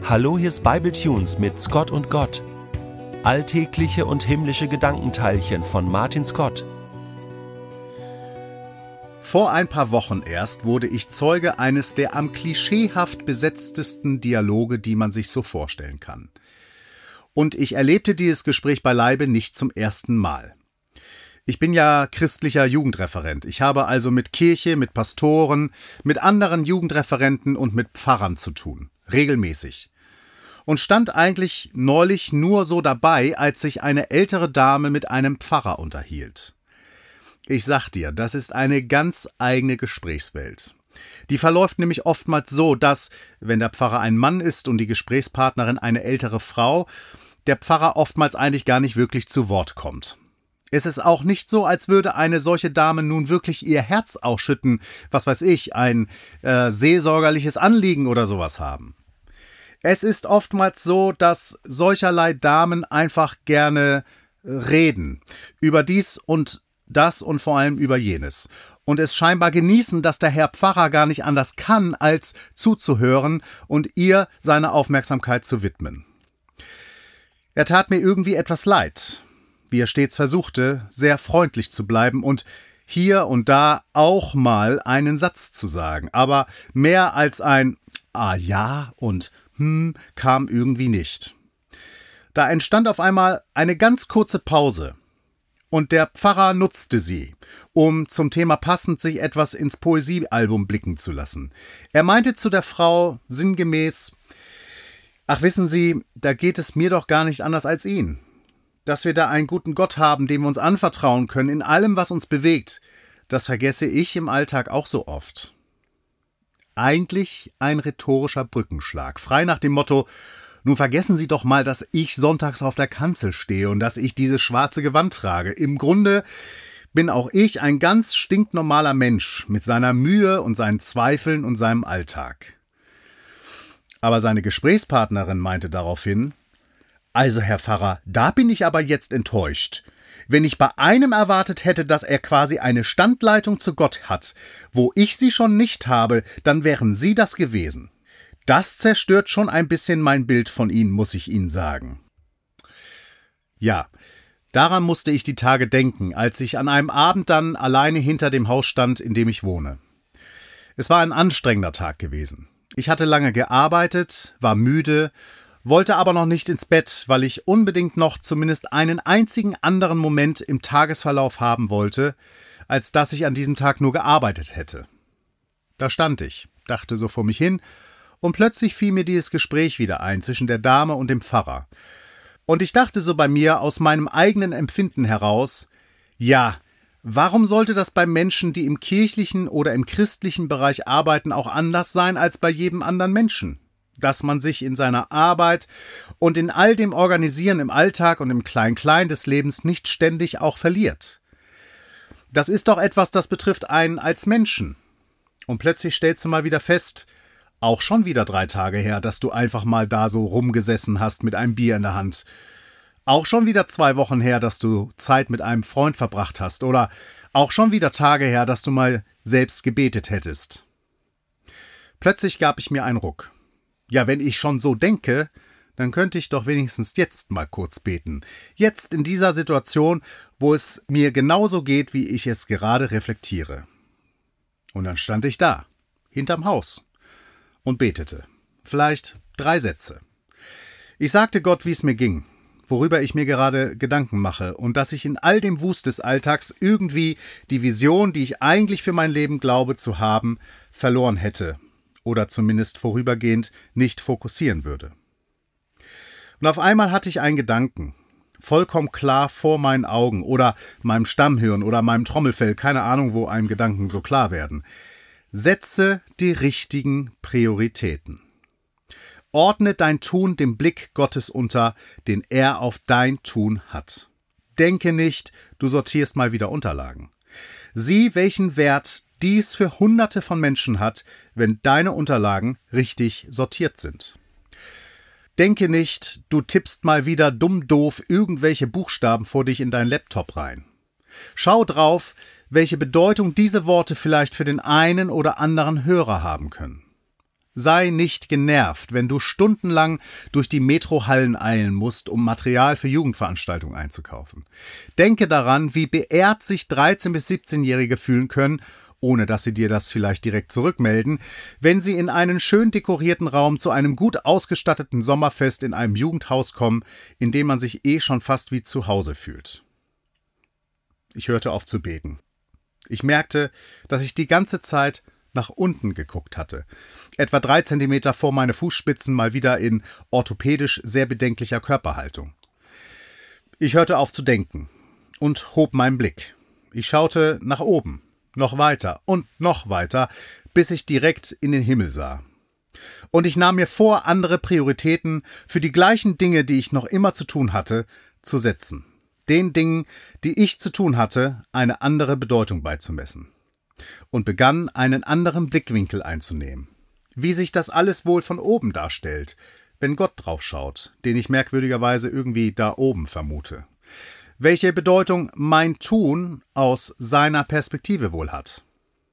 Hallo, hier ist Bible Tunes mit Scott und Gott. Alltägliche und himmlische Gedankenteilchen von Martin Scott. Vor ein paar Wochen erst wurde ich Zeuge eines der am klischeehaft besetztesten Dialoge, die man sich so vorstellen kann. Und ich erlebte dieses Gespräch beileibe nicht zum ersten Mal. Ich bin ja christlicher Jugendreferent. Ich habe also mit Kirche, mit Pastoren, mit anderen Jugendreferenten und mit Pfarrern zu tun. Regelmäßig. Und stand eigentlich neulich nur so dabei, als sich eine ältere Dame mit einem Pfarrer unterhielt. Ich sag dir, das ist eine ganz eigene Gesprächswelt. Die verläuft nämlich oftmals so, dass, wenn der Pfarrer ein Mann ist und die Gesprächspartnerin eine ältere Frau, der Pfarrer oftmals eigentlich gar nicht wirklich zu Wort kommt. Es ist auch nicht so, als würde eine solche Dame nun wirklich ihr Herz ausschütten, was weiß ich, ein seelsorgerliches Anliegen oder sowas haben. Es ist oftmals so, dass solcherlei Damen einfach gerne reden über dies und das und vor allem über jenes und es scheinbar genießen, dass der Herr Pfarrer gar nicht anders kann, als zuzuhören und ihr seine Aufmerksamkeit zu widmen. Er tat mir irgendwie etwas leid, wie er stets versuchte, sehr freundlich zu bleiben und hier und da auch mal einen Satz zu sagen, aber mehr als ein »Ah ja« und kam irgendwie nicht. Da entstand auf einmal eine ganz kurze Pause und der Pfarrer nutzte sie, um zum Thema passend sich etwas ins Poesiealbum blicken zu lassen. Er meinte zu der Frau sinngemäß: »Ach, wissen Sie, da geht es mir doch gar nicht anders als Ihnen. Dass wir da einen guten Gott haben, dem wir uns anvertrauen können in allem, was uns bewegt, das vergesse ich im Alltag auch so oft.« Eigentlich ein rhetorischer Brückenschlag, frei nach dem Motto: Nun vergessen Sie doch mal, dass ich sonntags auf der Kanzel stehe und dass ich dieses schwarze Gewand trage. Im Grunde bin auch ich ein ganz stinknormaler Mensch mit seiner Mühe und seinen Zweifeln und seinem Alltag. Aber seine Gesprächspartnerin meinte daraufhin: »Also, Herr Pfarrer, da bin ich aber jetzt enttäuscht. Wenn ich bei einem erwartet hätte, dass er quasi eine Standleitung zu Gott hat, wo ich sie schon nicht habe, dann wären Sie das gewesen. Das zerstört schon ein bisschen mein Bild von Ihnen, muss ich Ihnen sagen.« Ja, daran musste ich die Tage denken, als ich an einem Abend dann alleine hinter dem Haus stand, in dem ich wohne. Es war ein anstrengender Tag gewesen. Ich hatte lange gearbeitet, war müde, wollte aber noch nicht ins Bett, weil ich unbedingt noch zumindest einen einzigen anderen Moment im Tagesverlauf haben wollte, als dass ich an diesem Tag nur gearbeitet hätte. Da stand ich, dachte so vor mich hin, und plötzlich fiel mir dieses Gespräch wieder ein zwischen der Dame und dem Pfarrer. Und ich dachte so bei mir aus meinem eigenen Empfinden heraus: Ja, warum sollte das bei Menschen, die im kirchlichen oder im christlichen Bereich arbeiten, auch anders sein als bei jedem anderen Menschen? Dass man sich in seiner Arbeit und in all dem Organisieren im Alltag und im Klein-Klein des Lebens nicht ständig auch verliert. Das ist doch etwas, das betrifft einen als Menschen. Und plötzlich stellst du mal wieder fest, auch schon wieder 3 Tage her, dass du einfach mal da so rumgesessen hast mit einem Bier in der Hand. Auch schon wieder 2 Wochen her, dass du Zeit mit einem Freund verbracht hast. Oder auch schon wieder Tage her, dass du mal selbst gebetet hättest. Plötzlich gab ich mir einen Ruck. Ja, wenn ich schon so denke, dann könnte ich doch wenigstens jetzt mal kurz beten. Jetzt in dieser Situation, wo es mir genauso geht, wie ich es gerade reflektiere. Und dann stand ich da, hinterm Haus, und betete. Vielleicht 3 Sätze. Ich sagte Gott, wie es mir ging, worüber ich mir gerade Gedanken mache und dass ich in all dem Wust des Alltags irgendwie die Vision, die ich eigentlich für mein Leben glaube zu haben, verloren hätte. Oder zumindest vorübergehend nicht fokussieren würde. Und auf einmal hatte ich einen Gedanken, vollkommen klar vor meinen Augen oder meinem Stammhirn oder meinem Trommelfell, keine Ahnung, wo einem Gedanken so klar werden. Setze die richtigen Prioritäten. Ordne dein Tun dem Blick Gottes unter, den er auf dein Tun hat. Denke nicht, du sortierst mal wieder Unterlagen. Sieh, welchen Wert dies für Hunderte von Menschen hat, wenn deine Unterlagen richtig sortiert sind. Denke nicht, du tippst mal wieder dumm-doof irgendwelche Buchstaben vor dich in deinen Laptop rein. Schau drauf, welche Bedeutung diese Worte vielleicht für den einen oder anderen Hörer haben können. Sei nicht genervt, wenn du stundenlang durch die Metrohallen eilen musst, um Material für Jugendveranstaltungen einzukaufen. Denke daran, wie beehrt sich 13- bis 17-Jährige fühlen können, ohne dass sie dir das vielleicht direkt zurückmelden, wenn sie in einen schön dekorierten Raum zu einem gut ausgestatteten Sommerfest in einem Jugendhaus kommen, in dem man sich schon fast wie zu Hause fühlt. Ich hörte auf zu beten. Ich merkte, dass ich die ganze Zeit nach unten geguckt hatte. Etwa 3 Zentimeter vor meine Fußspitzen, mal wieder in orthopädisch sehr bedenklicher Körperhaltung. Ich hörte auf zu denken und hob meinen Blick. Ich schaute nach oben, noch weiter und noch weiter, bis ich direkt in den Himmel sah. Und ich nahm mir vor, andere Prioritäten für die gleichen Dinge, die ich noch immer zu tun hatte, zu setzen. Den Dingen, die ich zu tun hatte, eine andere Bedeutung beizumessen. Und begann, einen anderen Blickwinkel einzunehmen. Wie sich das alles wohl von oben darstellt, wenn Gott drauf schaut, den ich merkwürdigerweise irgendwie da oben vermute. Welche Bedeutung mein Tun aus seiner Perspektive wohl hat.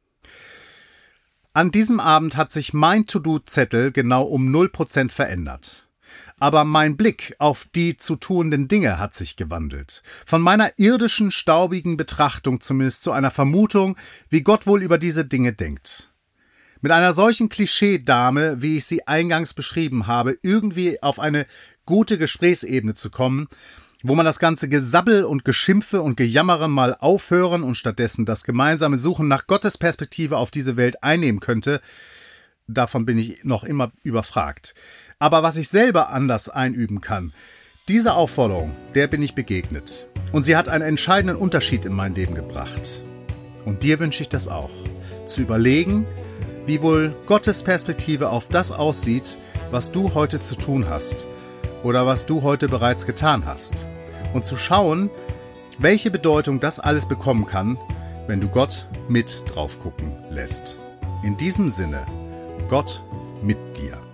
An diesem Abend hat sich mein To-Do-Zettel genau um 0% verändert. Aber mein Blick auf die zu tuenden Dinge hat sich gewandelt. Von meiner irdischen, staubigen Betrachtung zumindest zu einer Vermutung, wie Gott wohl über diese Dinge denkt. Mit einer solchen Klischee-Dame, wie ich sie eingangs beschrieben habe, irgendwie auf eine gute Gesprächsebene zu kommen, wo man das ganze Gesabbel und Geschimpfe und Gejammere mal aufhören und stattdessen das gemeinsame Suchen nach Gottes Perspektive auf diese Welt einnehmen könnte, davon bin ich noch immer überfragt. Aber was ich selber anders einüben kann, diese Aufforderung, der bin ich begegnet. Und sie hat einen entscheidenden Unterschied in mein Leben gebracht. Und dir wünsche ich das auch. Zu überlegen, wie wohl Gottes Perspektive auf das aussieht, was du heute zu tun hast oder was du heute bereits getan hast. Und zu schauen, welche Bedeutung das alles bekommen kann, wenn du Gott mit drauf gucken lässt. In diesem Sinne, Gott mit dir.